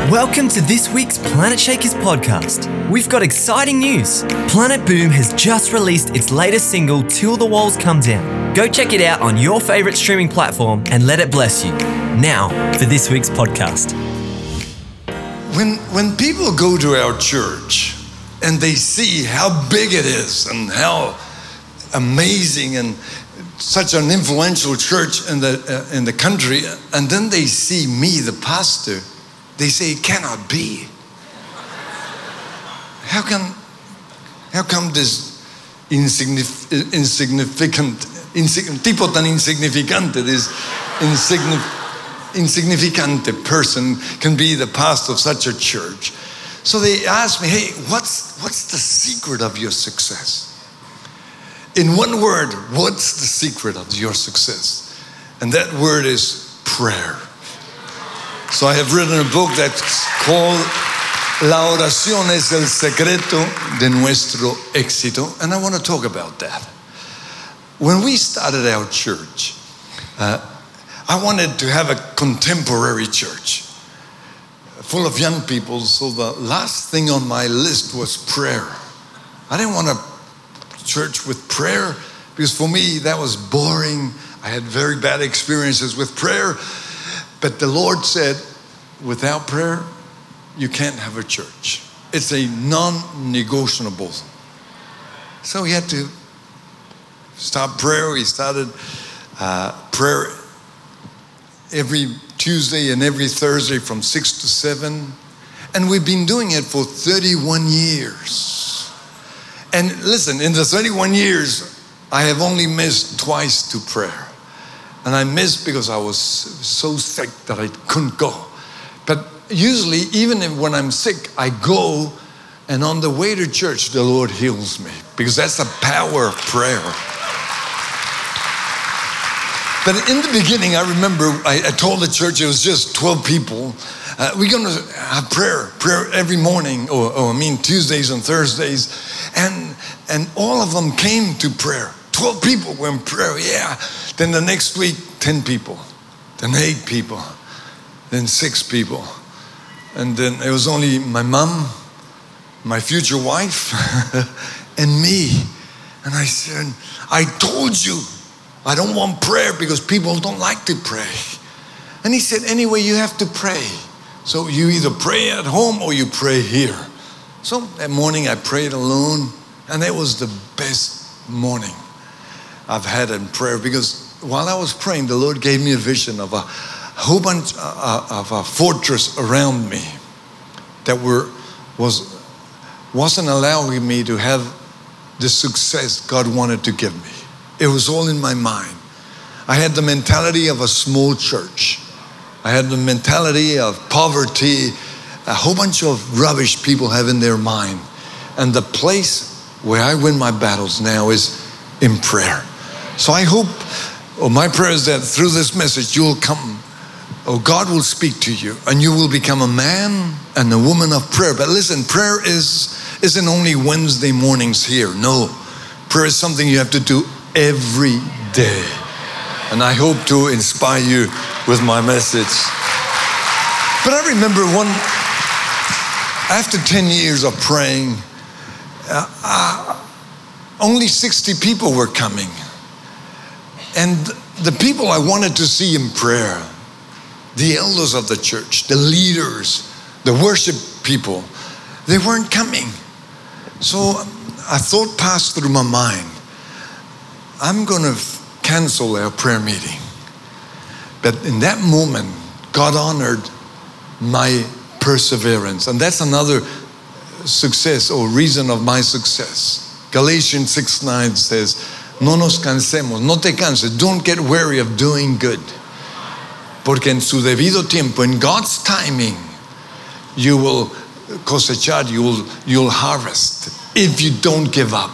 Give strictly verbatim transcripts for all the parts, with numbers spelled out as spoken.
Welcome to this week's Planet Shakers podcast. We've got exciting news. Planet Boom has just released its latest single, Till the Walls Come Down. Go check it out on your favorite streaming platform and let it bless you. Now, for this week's podcast. When, when people go to our church and they see how big it is and how amazing and such an influential church in the, uh, in the country, and then they see me, the pastor, they say, it cannot be. How come, how come this insignif- insignificant, insig- tipo tan insignificante, this insignificant, insignificant person can be the pastor of such a church? So they asked me, hey, what's, what's the secret of your success? In one word, what's the secret of your success? And that word is prayer. So I have written a book that's called La oración es el secreto de nuestro éxito, and I want to talk about that. When we started our church, uh, I wanted to have a contemporary church full of young people, so the last thing on my list was prayer. I didn't want a church with prayer because for me that was boring. I had very bad experiences with prayer. But the Lord said, without prayer, you can't have a church. It's a non-negotiable. So we had to start prayer. We started uh, prayer every Tuesday and every Thursday from six to seven. And we've been doing it for thirty-one years. And listen, in the thirty-one years, I have only missed twice to prayer. And I missed because I was so sick that I couldn't go. But usually, even if, when I'm sick, I go, and on the way to church, the Lord heals me, because that's the power of prayer. But in the beginning, I remember I, I told the church, it was just twelve people, uh, we're going to have prayer, prayer every morning, or, or I mean Tuesdays and Thursdays, and and all of them came to prayer. twelve people were in prayer, yeah. Then the next week, ten people, then eight people, then six people. And then it was only my mom, my future wife, and me. And I said, I told you, I don't want prayer because people don't like to pray. And he said, anyway, you have to pray. So you either pray at home or you pray here. So that morning I prayed alone, and it was the best morning I've had in prayer, because while I was praying, the Lord gave me a vision of a whole bunch uh, of a fortress around me that were was wasn't allowing me to have the success God wanted to give me. It was all in my mind. I had the mentality of a small church. I had the mentality of poverty, a whole bunch of rubbish people have in their mind. And the place where I win my battles now is in prayer. So I hope, or my prayer is that through this message you will come, or God will speak to you, and you will become a man and a woman of prayer. But listen, prayer is, isn't only Wednesday mornings here. No, prayer is something you have to do every day. And I hope to inspire you with my message. But I remember one, after ten years of praying, uh, uh, only sixty people were coming. And the people I wanted to see in prayer, the elders of the church, the leaders, the worship people, they weren't coming. So I thought passed through my mind, I'm going to cancel our prayer meeting. But in that moment, God honored my perseverance. And that's another success or reason of my success. Galatians six nine says, no nos cansemos, no te canses, don't get weary of doing good. Porque en su debido tiempo, in God's timing, you will cosechar, you will, you'll harvest if you don't give up.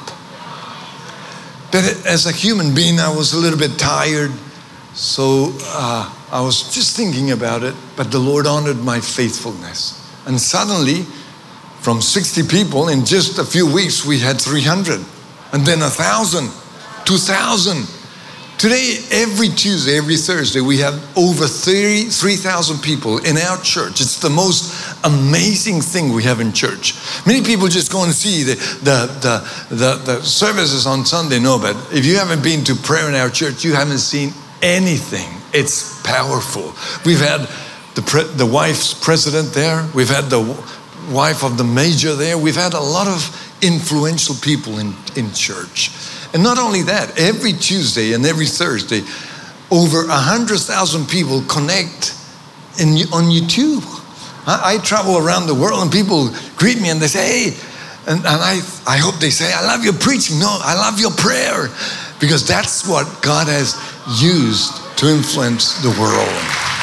But as a human being, I was a little bit tired, so uh, I was just thinking about it, but the Lord honored my faithfulness. And suddenly, from sixty people, in just a few weeks, we had three hundred, and then a thousand. two thousand, Today, every Tuesday, every Thursday, we have over three thousand people in our church. It's the most amazing thing we have in church. Many people just go and see the, the, the, the, the services on Sunday. No, but if you haven't been to prayer in our church, you haven't seen anything. It's powerful. We've had the, pre, the wife's president there. We've had the wife of the major there. We've had a lot of influential people in, in church. And not only that, every Tuesday and every Thursday, over one hundred thousand people connect in, on YouTube. I, I travel around the world and people greet me and they say, hey, and, and I, I hope they say, I love your preaching. No, I love your prayer. Because that's what God has used to influence the world.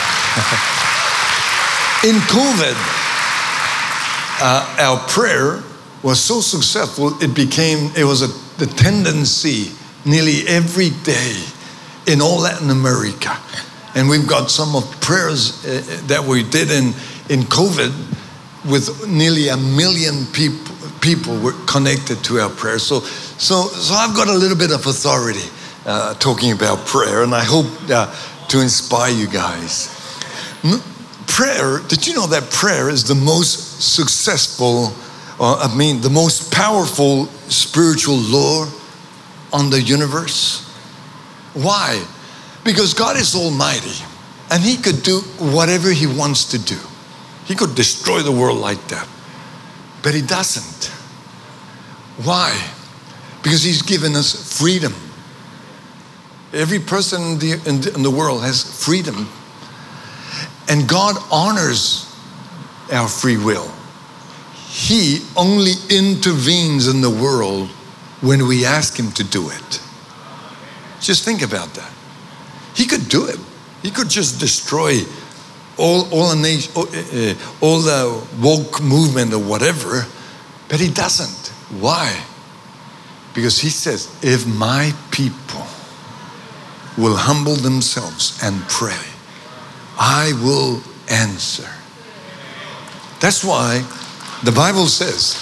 In COVID, uh, our prayer was so successful, it became, it was a, the tendency nearly every day in all Latin America. And we've got some of prayers uh, that we did in, in COVID with nearly a million people, people were connected to our prayer. So, so, so I've got a little bit of authority uh, talking about prayer, and I hope uh, to inspire you guys. Prayer, did you know that prayer is the most successful Uh, I mean, the most powerful spiritual law on the universe? Why? Because God is almighty and he could do whatever he wants to do. He could destroy the world like that, but he doesn't. Why? Because he's given us freedom. Every person in the, in the, in the world has freedom, and God honors our free will. He only intervenes in the world when we ask him to do it. Just think about that. He could do it. He could just destroy all, all, a nation, all the woke movement or whatever, but he doesn't. Why? Because he says, if my people will humble themselves and pray, I will answer. That's why the Bible says,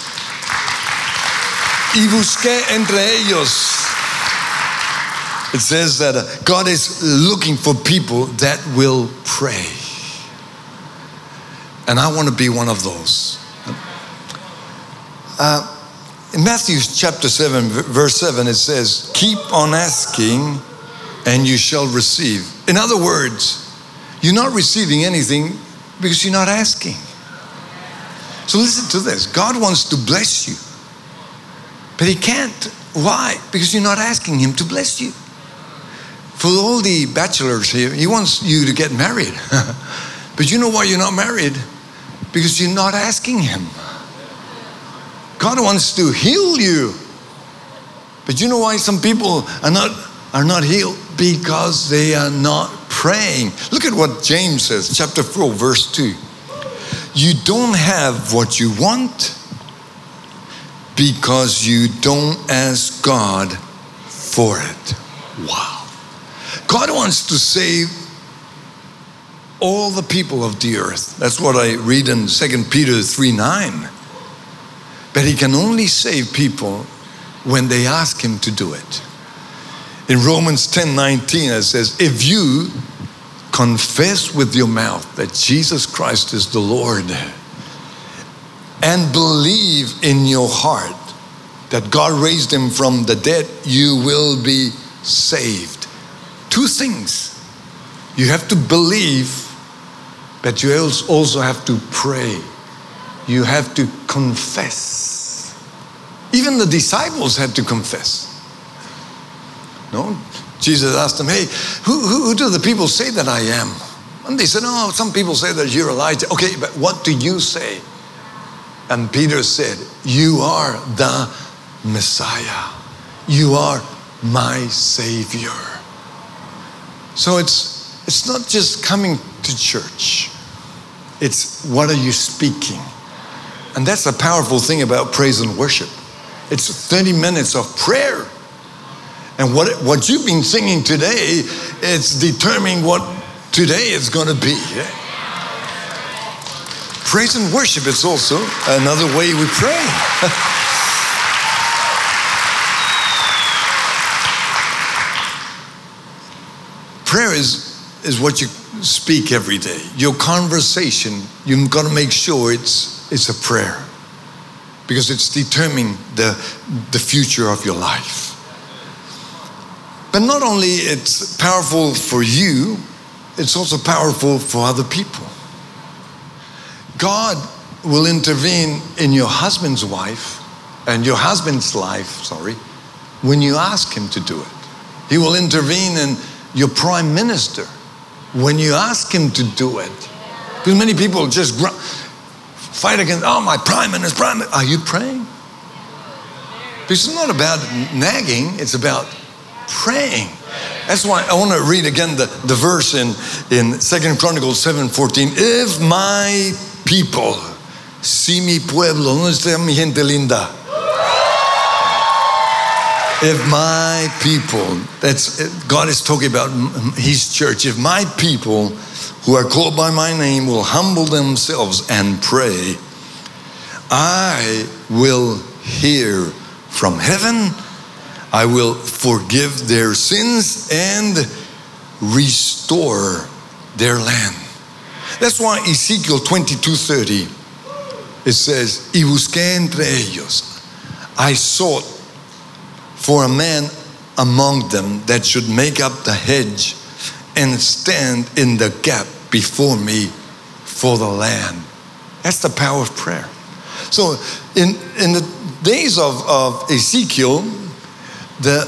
y busqué entre ellos. It says that God is looking for people that will pray. And I want to be one of those. Uh, in Matthew chapter seven, verse seven, it says, keep on asking and you shall receive. In other words, you're not receiving anything because you're not asking. So listen to this. God wants to bless you, but he can't. Why? Because you're not asking him to bless you. For all the bachelors here, he wants you to get married. But you know why you're not married? Because you're not asking him. God wants to heal you. But you know why some people are not, are not healed? Because they are not praying. Look at what James says, chapter four, verse two. You don't have what you want because you don't ask God for it. Wow. God wants to save all the people of the earth. That's what I read in Second Peter three nine. But he can only save people when they ask him to do it. In Romans ten nineteen, it says, if you confess with your mouth that Jesus Christ is the Lord and believe in your heart that God raised him from the dead, you will be saved. Two things. You have to believe, but you also have to pray. You have to confess. Even the disciples had to confess. No? Jesus asked them, hey, who, who, who do the people say that I am? And they said, oh, some people say that you're Elijah. Okay, but what do you say? And Peter said, you are the Messiah. You are my Savior. So it's, it's not just coming to church. It's what are you speaking? And that's a powerful thing about praise and worship. It's thirty minutes of prayer. And what, what you've been singing today, it's determining what today is going to be. Yeah? Praise and worship is also another way we pray. is, is what you speak every day. Your conversation, you've got to make sure it's, it's a prayer, because it's determining the, the future of your life. But not only it's powerful for you, it's also powerful for other people. God will intervene in your husband's wife and your husband's life, sorry, when you ask him to do it. He will intervene in your prime minister when you ask him to do it. Because many people just gr- fight against, oh, my prime minister, prime minister. Are you praying? Because it's not about nagging, it's about praying. That's why I want to read again the, the verse in, in Second Chronicles seven fourteen. If my people, si mi pueblo, ¿dónde está mi gente linda? If my people, that's God is talking about his church. If my people who are called by my name will humble themselves and pray, I will hear from heaven, I will forgive their sins and restore their land. That's why Ezekiel twenty-two thirty, it says, y busqué entre ellos, I sought for a man among them that should make up the hedge and stand in the gap before me for the land. That's the power of prayer. So in, in the days of, of Ezekiel, the,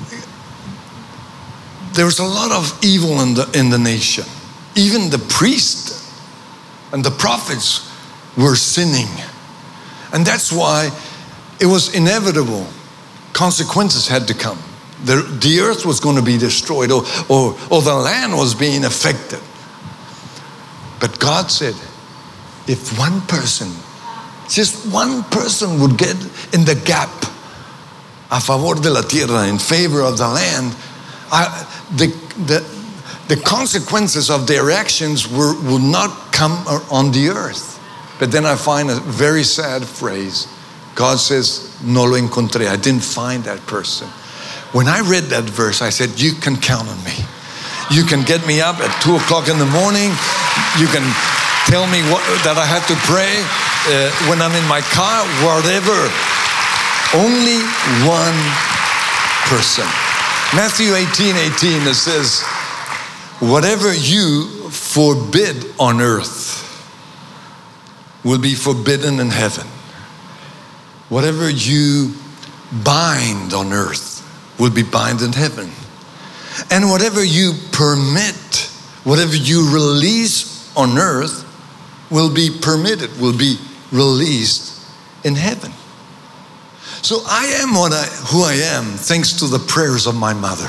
there was a lot of evil in the, in the nation. Even the priests and the prophets were sinning. And that's why it was inevitable. Consequences had to come. The, the earth was going to be destroyed, or, or, or the land was being affected. But God said, if one person, just one person would get in the gap a favor de la tierra, in favor of the land, I, the, the, the consequences of their actions were, will not come on the earth. But then I find a very sad phrase. God says, no lo encontré. I didn't find that person. When I read that verse, I said, you can count on me. You can get me up at two o'clock in the morning. You can tell me what, that I have to pray uh, when I'm in my car, whatever. Only one person. Matthew eighteen eighteen, it says, whatever you forbid on earth will be forbidden in heaven. Whatever you bind on earth will be bound in heaven. And whatever you permit, whatever you release on earth will be permitted, will be released in heaven. So I am what I, who I am thanks to the prayers of my mother.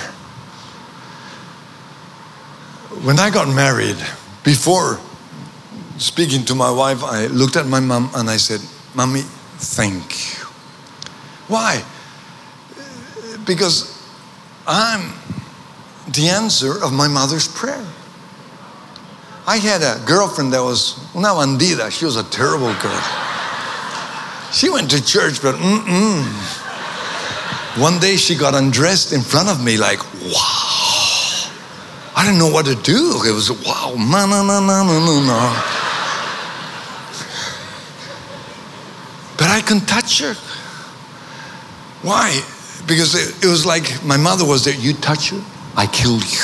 When I got married, before speaking to my wife, I looked at my mom and I said, Mommy, thank you. Why? Because I'm the answer of my mother's prayer. I had a girlfriend that was una bandida. She was a terrible girl. She went to church, but mm-mm. One day she got undressed in front of me like, wow. I didn't know what to do. It was, wow, no, no, no, no, no, no, no. But I couldn't touch her. Why? Because it, it was like my mother was there. You touch her, I kill you.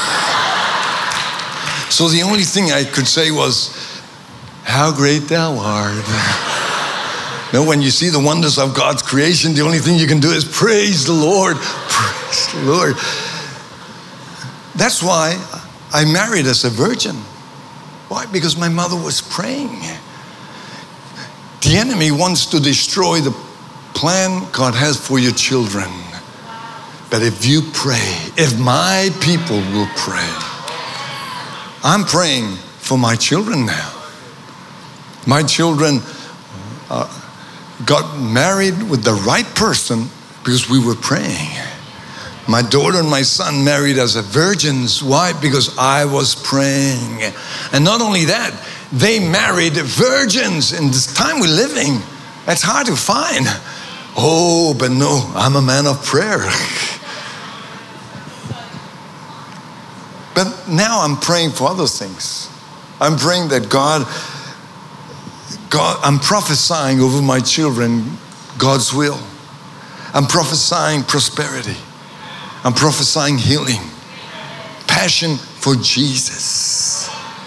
So the only thing I could say was, how great thou art. You know, when you see the wonders of God's creation, the only thing you can do is praise the Lord. Praise the Lord. That's why I married as a virgin. Why? Because my mother was praying. The enemy wants to destroy the plan God has for your children. But if you pray, if my people will pray, I'm praying for my children now. My children uh, got married with the right person because we were praying. My daughter and my son married as a virgins. Why? Because I was praying. And not only that, they married virgins. In this time we're living, that's hard to find. Oh, but no, I'm a man of prayer. But now I'm praying for other things. I'm praying that God, God, I'm prophesying over my children God's will. I'm prophesying prosperity. I'm prophesying healing. Passion for Jesus.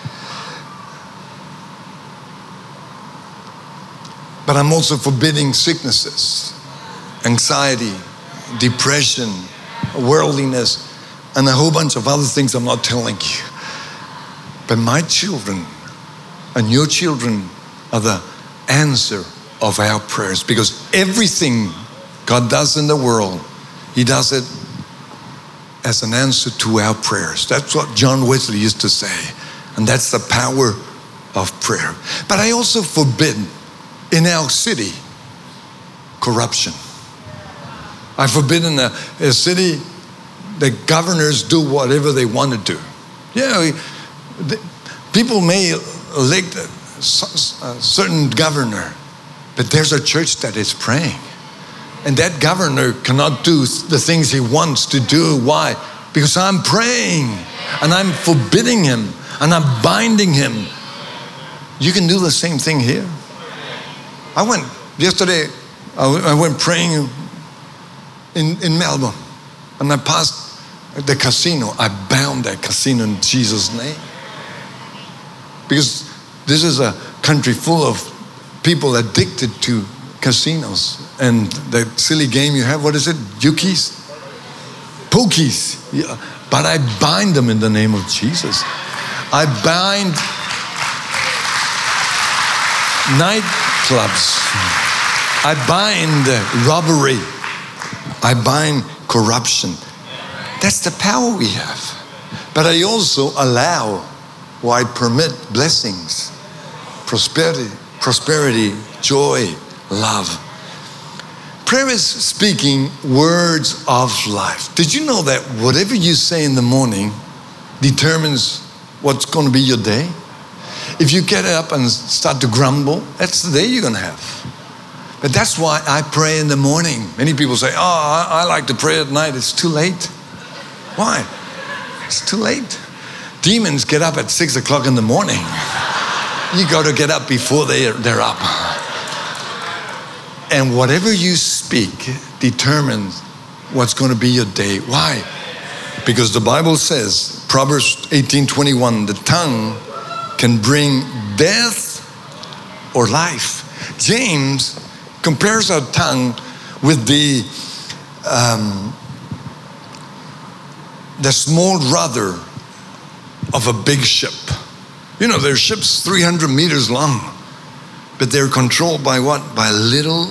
But I'm also forbidding sicknesses, anxiety, depression, worldliness, and a whole bunch of other things I'm not telling you. But my children and your children are the answer of our prayers, because everything God does in the world, He does it as an answer to our prayers. That's what John Wesley used to say, and that's the power of prayer. But I also forbid in our city corruption. I forbid in a, a city the governors do whatever they want to do. Yeah, we, the, people may elect a, a certain governor, but there's a church that is praying. And that governor cannot do the things he wants to do. Why? Because I'm praying and I'm forbidding him and I'm binding him. You can do the same thing here. I went, yesterday, I went praying in, in Melbourne, and I passed the casino. I bound that casino in Jesus' name. Because this is a country full of people addicted to casinos. And the silly game you have, what is it? Yukies? Pokies. Yeah. But I bind them in the name of Jesus. I bind nightclubs. I bind robbery. I bind corruption. That's the power we have. But I also allow, or I permit blessings, prosperity, prosperity, joy, love. Prayer is speaking words of life. Did you know that whatever you say in the morning determines what's going to be your day? If you get up and start to grumble, that's the day you're going to have. But that's why I pray in the morning. Many people say, oh, I, I like to pray at night. It's too late. Why? It's too late. Demons get up at six o'clock in the morning. You got to get up before they, they're up. And whatever you speak determines what's going to be your day. Why? Because the Bible says, Proverbs eighteen twenty-one, the tongue can bring death or life. James compares our tongue with the um, the small rudder of a big ship. You know, their ships three hundred meters long, but they're controlled by what? By a little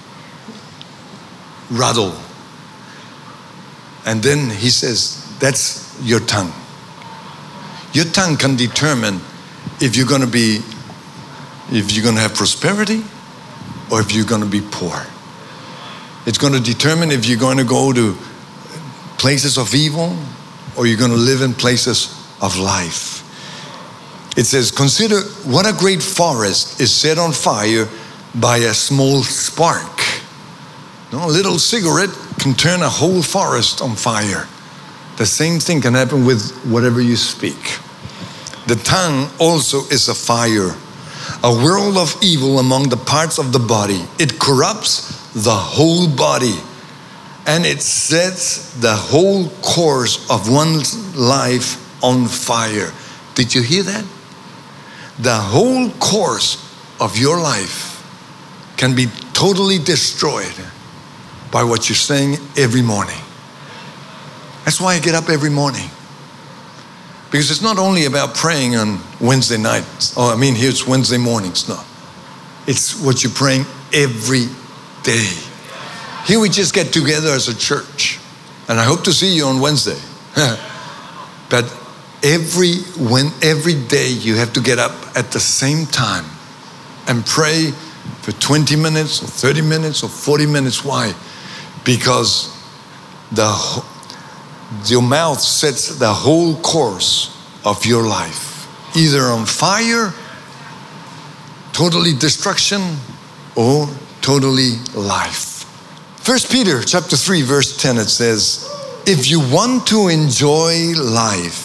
rudder. And then he says, that's your tongue. Your tongue can determine if you're going to be, if you're going to have prosperity or if you're going to be poor. It's going to determine if you're going to go to places of evil or you're going to live in places of life. It says, consider what a great forest is set on fire by a small spark. You know, a little cigarette can turn a whole forest on fire. The same thing can happen with whatever you speak. The tongue also is a fire, a whirl of evil among the parts of the body. It corrupts the whole body, and it sets the whole course of one's life on fire. Did you hear that? The whole course of your life can be totally destroyed by what you're saying every morning. That's why I get up every morning. Because it's not only about praying on Wednesday nights. Oh, I mean, here it's Wednesday mornings. No. It's what you're praying every day. Here we just get together as a church. And I hope to see you on Wednesday. But every when every day you have to get up at the same time and pray for twenty minutes or thirty minutes or forty minutes. Why? Because the your mouth sets the whole course of your life, either on fire, totally destruction, or totally life. First Peter chapter three, verse ten, it says, if you want to enjoy life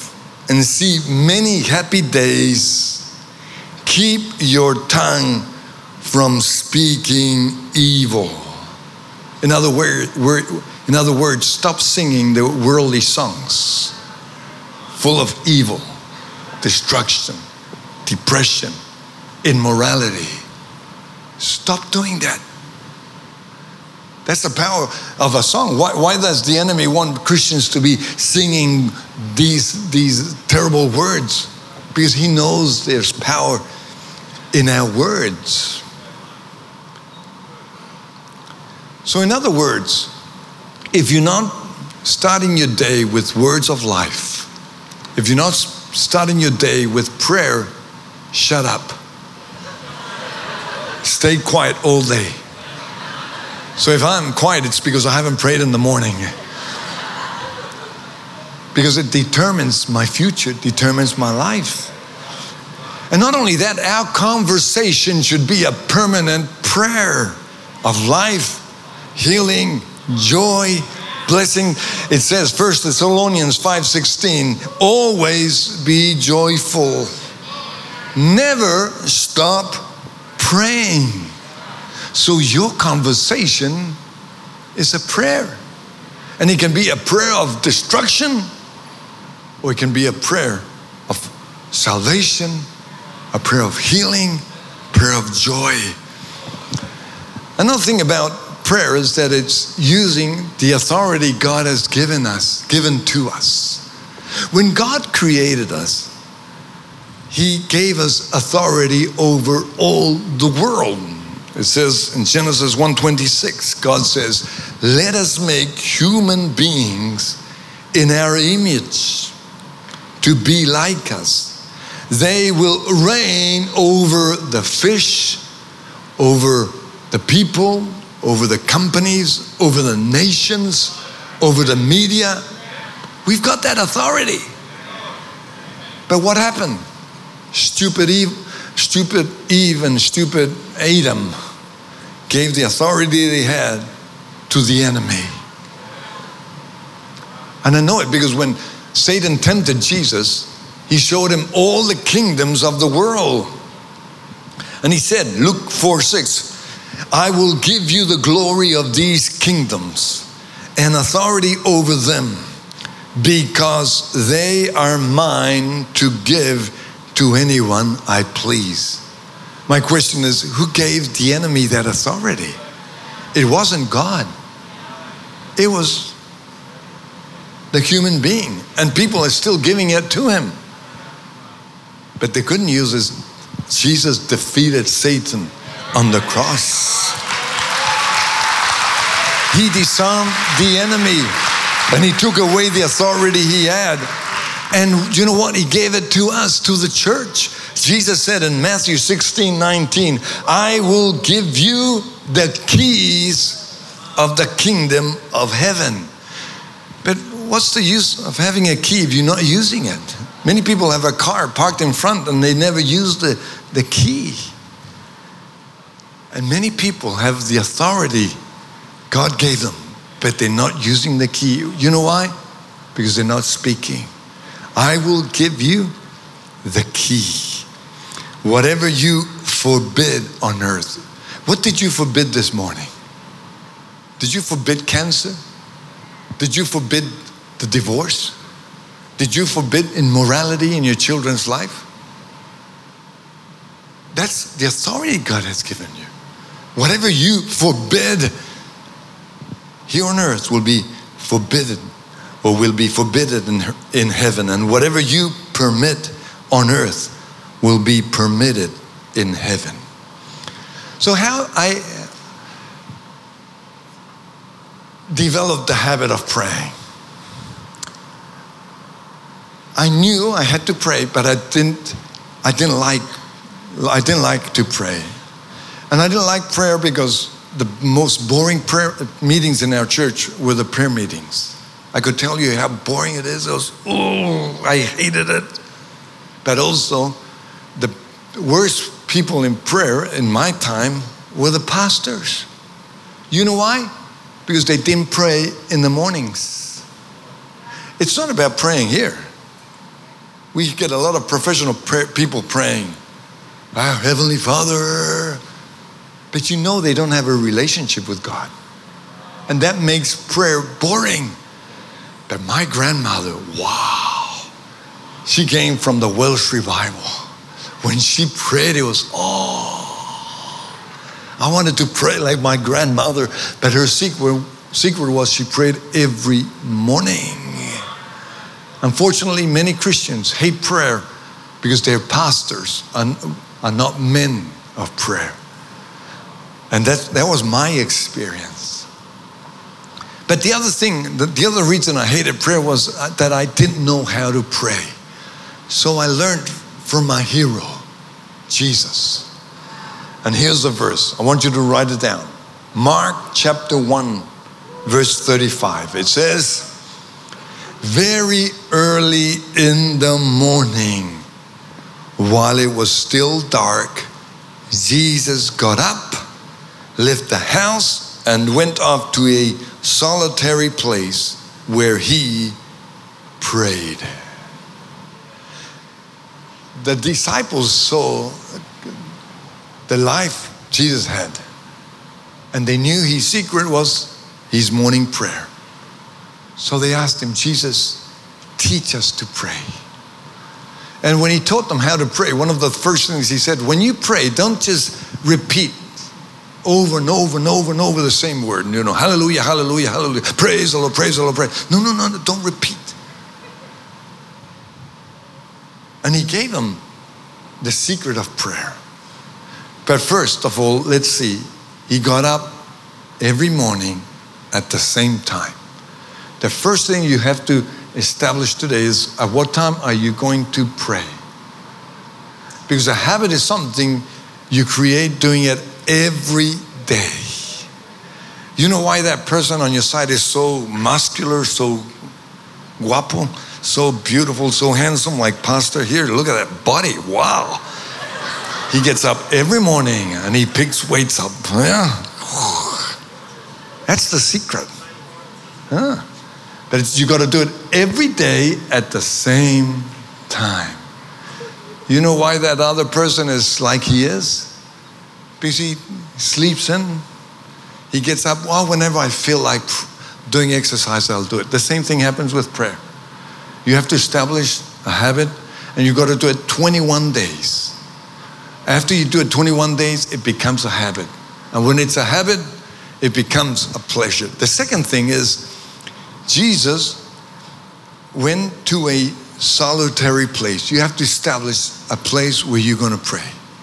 and see many happy days. Keep your tongue from speaking evil. In other words, in other words, stop singing the worldly songs full of evil, destruction, depression, immorality. Stop doing that. That's the power of a song. Why, why does the enemy want Christians to be singing these, these terrible words? Because he knows there's power in our words. So in other words, if you're not starting your day with words of life, if you're not starting your day with prayer, shut up. Stay quiet all day. So if I'm quiet, it's because I haven't prayed in the morning. Because it determines my future, it determines my life. And not only that, our conversation should be a permanent prayer of life, healing, joy, blessing. It says, First Thessalonians five sixteen, always be joyful. Never stop praying. So your conversation is a prayer. And it can be a prayer of destruction, or it can be a prayer of salvation, a prayer of healing, prayer of joy. Another thing about prayer is that it's using the authority God has given us, given to us. When God created us, He gave us authority over all the world. It says in Genesis one twenty-six, God says, let us make human beings in our image to be like us. They will reign over the fish, over the people, over the companies, over the nations, over the media. We've got that authority. But what happened? Stupid Eve, stupid Eve and stupid Adam gave the authority they had to the enemy. And I know it because when Satan tempted Jesus, he showed him all the kingdoms of the world. And he said, Luke four six, I will give you the glory of these kingdoms and authority over them, because they are mine to give to anyone I please. My question is, who gave the enemy that authority? It wasn't God. It was the human being. And people are still giving it to him. But they couldn't use it. Jesus defeated Satan on the cross. He disarmed the enemy and he took away the authority he had. And you know what? He gave it to us, to the church. Jesus said in Matthew sixteen nineteen, I will give you the keys of the kingdom of heaven. But what's the use of having a key if you're not using it? Many people have a car parked in front and they never use the, the key. And many people have the authority God gave them, but they're not using the key. You know why? Because they're not speaking. I will give you the key. Whatever you forbid on earth. What did you forbid this morning? Did you forbid cancer? Did you forbid the divorce? Did you forbid immorality in your children's life? That's the authority God has given you. Whatever you forbid here on earth will be forbidden, or will be forbidden in, in heaven. And whatever you permit on earth will be permitted in heaven. So how I developed the habit of praying. I knew I had to pray, but I didn't I didn't like I didn't like to pray. And I didn't like prayer because the most boring prayer meetings in our church were the prayer meetings. I could tell you how boring it is. It was, oh, I hated it. But also, the worst people in prayer in my time were the pastors. You know why? Because they didn't pray in the mornings. It's not about praying here. we get a lot of professional prayer, people praying, our Heavenly Father. But you know they don't have a relationship with God. And that makes prayer boring. But my grandmother, wow, she came from the Welsh revival. When she prayed, it was, oh, I wanted to pray like my grandmother. But her secret, secret was she prayed every morning. Unfortunately, many Christians hate prayer because their pastors are, are not men of prayer. And that, that was my experience. But the other thing, the, the other reason I hated prayer was that I didn't know how to pray. So I learned from my hero, Jesus. And here's the verse. I want you to write it down. Mark chapter one, verse thirty-five. It says, very early in the morning, while it was still dark, Jesus got up, left the house, and went off to a solitary place where he prayed. The disciples saw the life Jesus had, and they knew his secret was his morning prayer. So they asked him, Jesus, teach us to pray. And when he taught them how to pray, one of the first things he said, when you pray, don't just repeat over and over and over and over the same word. You know, hallelujah, hallelujah, hallelujah. Praise the Lord, praise the Lord, praise. No, no, no, no, don't repeat. And he gave them the secret of prayer. But first of all, let's see. He got up every morning at the same time. The first thing you have to establish today is at what time are you going to pray? Because a habit is something you create doing it every day. You know why that person on your side is so muscular, so guapo, so beautiful, so handsome, like Pastor here? Look at that body, wow. He gets up every morning and he picks weights up. Yeah. That's the secret. Huh? But it's, you got to do it every day at the same time. You know why that other person is like he is? Because he sleeps in. He gets up, well, whenever I feel like doing exercise, I'll do it. The same thing happens with prayer. You have to establish a habit, and you got to do it twenty-one days. After you do it twenty-one days, it becomes a habit. And when it's a habit, it becomes a pleasure. The second thing is, Jesus went to a solitary place. You have to establish a place where you're going to pray.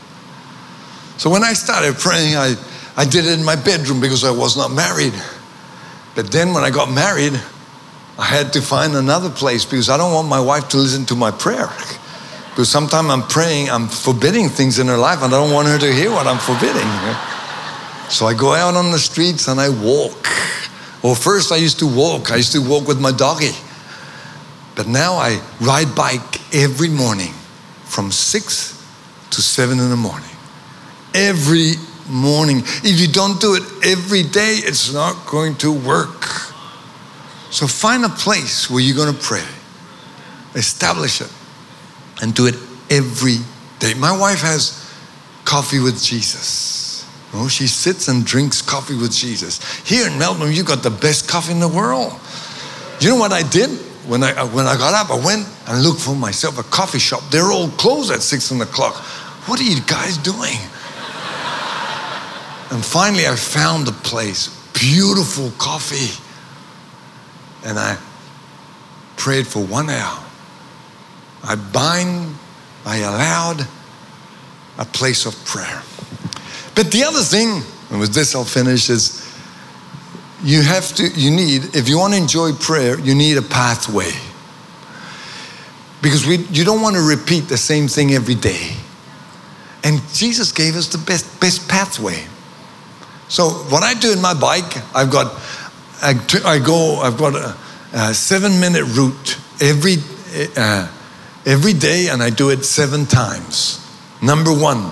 So when I started praying, I, I did it in my bedroom because I was not married. But then when I got married, I had to find another place because I don't want my wife to listen to my prayer. Because sometimes I'm praying, I'm forbidding things in her life, and I don't want her to hear what I'm forbidding. So I go out on the streets and I walk. Well, first I used to walk. I used to walk with my doggy. But now I ride bike every morning from six to seven in the morning. Every morning. If you don't do it every day, it's not going to work. So find a place where you're going to pray. Establish it. And do it every day. My wife has coffee with Jesus. Oh, she sits and drinks coffee with Jesus. Here in Melbourne, you got the best coffee in the world. You know what I did? When I when I got up, I went and looked for myself a coffee shop. They're all closed at six o'clock. What are you guys doing? And finally, I found a place. Beautiful coffee. And I prayed for one hour. I bind, I allowed a place of prayer. But the other thing, and with this I'll finish, is you have to, you need, if you want to enjoy prayer, you need a pathway. Because we, you don't want to repeat the same thing every day. And Jesus gave us the best, best pathway. So what I do in my bike, I've got, I, I go, I've got a, a seven minute route every, uh, every day, and I do it seven times. Number one,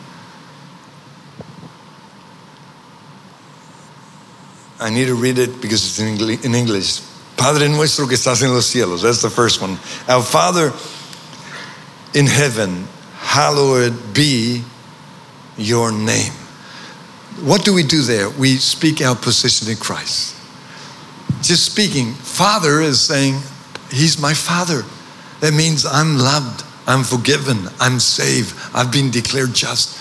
I need to read it because it's in English. Padre nuestro que estás en los cielos. That's the first one. Our Father in heaven, hallowed be your name. What do we do there? We speak our position in Christ. Just speaking, Father is saying, He's my Father. That means I'm loved, I'm forgiven, I'm saved, I've been declared just.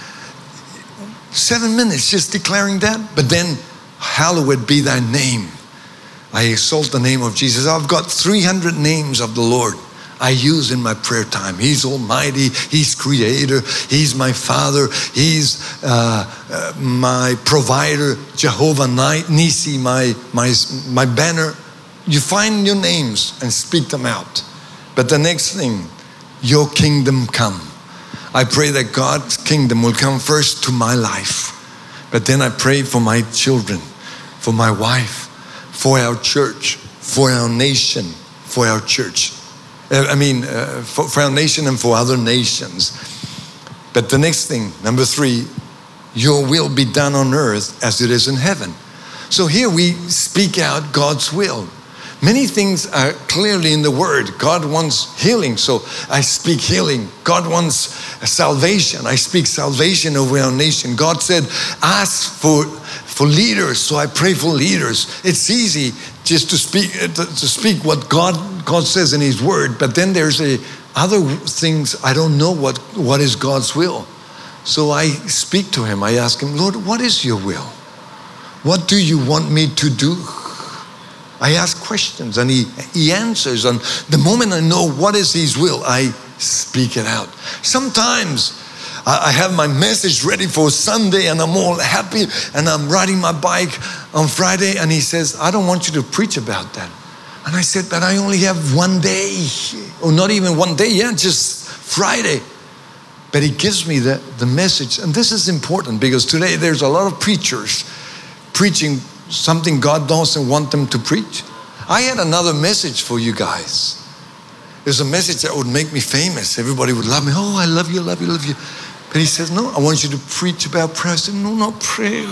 Seven minutes just declaring that, but then hallowed be thy name. I exalt the name of Jesus. I've got three hundred names of the Lord I use in my prayer time. He's almighty, He's creator, He's my Father, He's uh, uh, my provider, Jehovah Nisi, my, my, my banner. You find your names and speak them out. But the next thing, your kingdom come. I pray that God's kingdom will come first to my life. But then I pray for my children, for my wife, for our church, for our nation, for our church. I mean, uh, for, for our nation and for other nations. But the next thing, number three, your will be done on earth as it is in heaven. So here we speak out God's will. Many things are clearly in the Word. God wants healing, so I speak healing. God wants salvation. I speak salvation over our nation. God said, ask for, for leaders, so I pray for leaders. It's easy just to speak to, to speak what God, God says in His Word, but then there's a, other things I don't know what, what is God's will. So I speak to Him. I ask Him, Lord, what is your will? What do you want me to do? I ask questions and he, he answers. And the moment I know what is His will, I speak it out. Sometimes I, I have my message ready for Sunday and I'm all happy and I'm riding my bike on Friday and He says, I don't want you to preach about that. And I said, but I only have one day, or not even one day, yeah, just Friday. But He gives me the, the message. And this is important because today there's a lot of preachers preaching something God doesn't want them to preach. I had another message for you guys. There's a message that would make me famous. Everybody would love me. Oh, I love you, love you, love you. But He says, no, I want you to preach about prayer. I said, no, not prayer.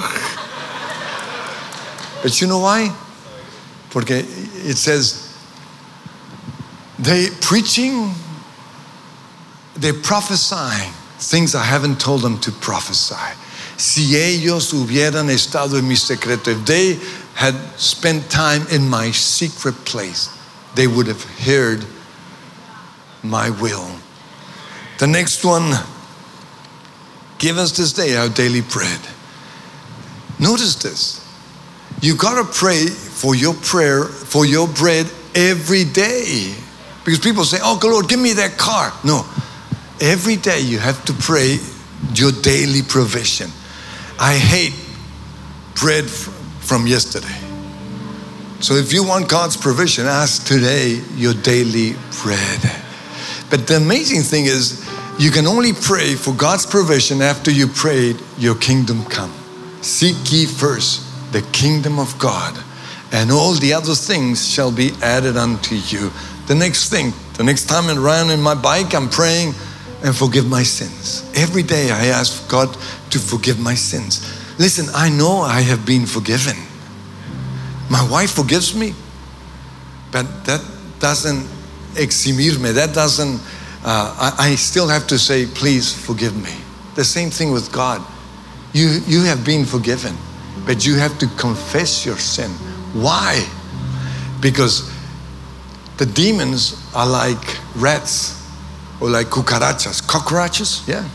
But you know why? Porque it says, they preaching, they're prophesying things I haven't told them to prophesy. Si ellos hubieran estado en mi secreto, if they had spent time in my secret place, they would have heard my will. The next one, give us this day our daily bread. Notice this. You gotta pray for your prayer, for your bread every day. Because people say, oh Lord, give me that car. No, every day you have to pray your daily provision. I hate bread from yesterday. So if you want God's provision, ask today your daily bread. But the amazing thing is, you can only pray for God's provision after you prayed, your kingdom come. Seek ye first the kingdom of God, and all the other things shall be added unto you. The next thing, the next time I'm riding in my bike, I'm praying and forgive my sins. Every day I ask God to forgive my sins. Listen, I know I have been forgiven. My wife forgives me, but that doesn't eximirme. That doesn't, uh, I, I still have to say, please forgive me. The same thing with God. You, you have been forgiven, but you have to confess your sin. Why? Because the demons are like rats or like cucarachas. Cockroaches? Yeah.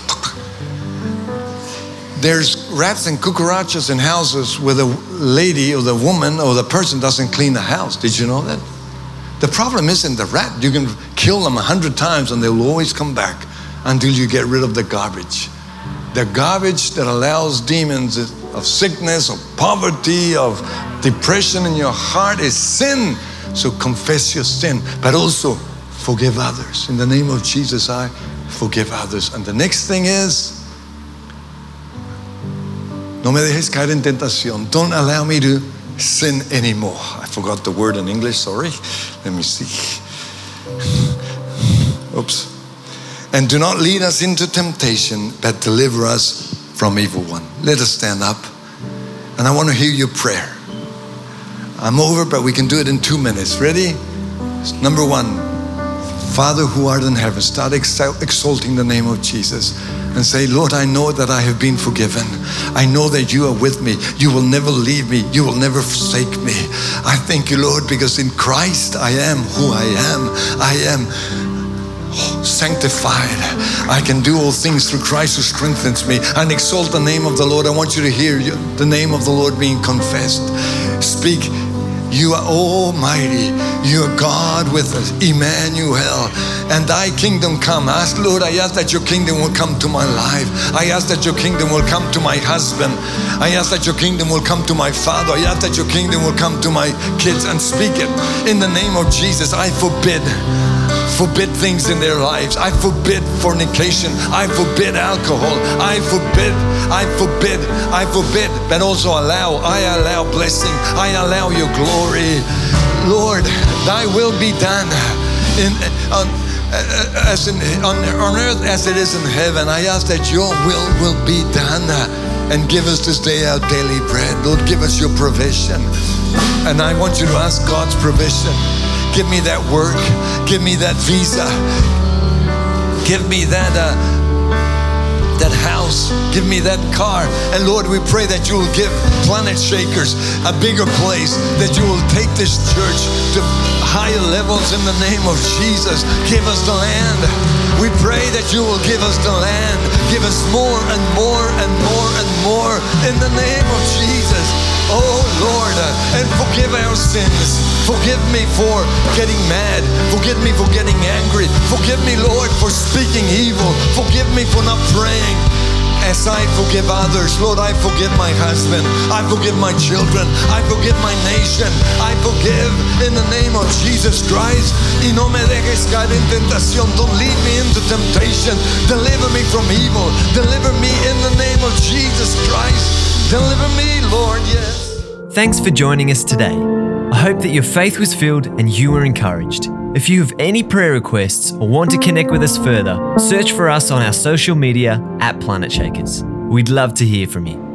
There's rats and cucarachas in houses where the lady or the woman or the person doesn't clean the house. Did you know that? The problem isn't the rat. You can kill them a hundred times and they will always come back until you get rid of the garbage. The garbage that allows demons of sickness, of poverty, of depression in your heart is sin. So confess your sin, but also forgive others. In the name of Jesus, I forgive others. And the next thing is, no me dejes caer en tentación. Don't allow me to sin anymore. I forgot the word in English, sorry. Let me see. Oops. And do not lead us into temptation, but deliver us from evil one. Let us stand up. And I want to hear your prayer. I'm over, but we can do it in two minutes. Ready? Number one, Father who art in heaven, start exal- exalting the name of Jesus and say, Lord, I know that I have been forgiven. I know that you are with me. You will never leave me. You will never forsake me. I thank you, Lord, because in Christ I am who I am. I am sanctified. I can do all things through Christ who strengthens me. And exalt the name of the Lord. I want you to hear you, the name of the Lord being confessed. Speak. You are almighty. You are God with us, Emmanuel. And thy kingdom come. Ask, Lord, I ask that your kingdom will come to my life. I ask that your kingdom will come to my husband. I ask that your kingdom will come to my father. I ask that your kingdom will come to my kids. And speak it in the name of Jesus. I forbid forbid things in their lives. I forbid fornication. I forbid alcohol. I forbid, I forbid, I forbid, but also allow, I allow blessing. I allow your glory. Lord, thy will be done in, on, as in, on, on earth as it is in heaven. I ask that your will will be done. And give us this day our daily bread. Lord, give us your provision. And I want you to ask God's provision. Give me that work. Give me that visa. Give me that uh, that house. Give me that car. And Lord, we pray that you will give Planet Shakers a bigger place, that you will take this church to higher levels in the name of Jesus. Give us the land. We pray that you will give us the land. Give us more and more and more and more in the name of Jesus. Oh Lord, and forgive our sins. Forgive me for getting mad. Forgive me for getting angry. Forgive me, Lord, for speaking evil. Forgive me for not praying as I forgive others. Lord, I forgive my husband. I forgive my children. I forgive my nation. I forgive in the name of Jesus Christ. Y no me dejes caer en tentación. Don't lead me into temptation. Deliver me from evil. Deliver me in the name of Jesus Christ. Deliver me, Lord, yes. Thanks for joining us today. I hope that your faith was filled and you were encouraged. If you have any prayer requests or want to connect with us further, search for us on our social media at Planet Shakers. We'd love to hear from you.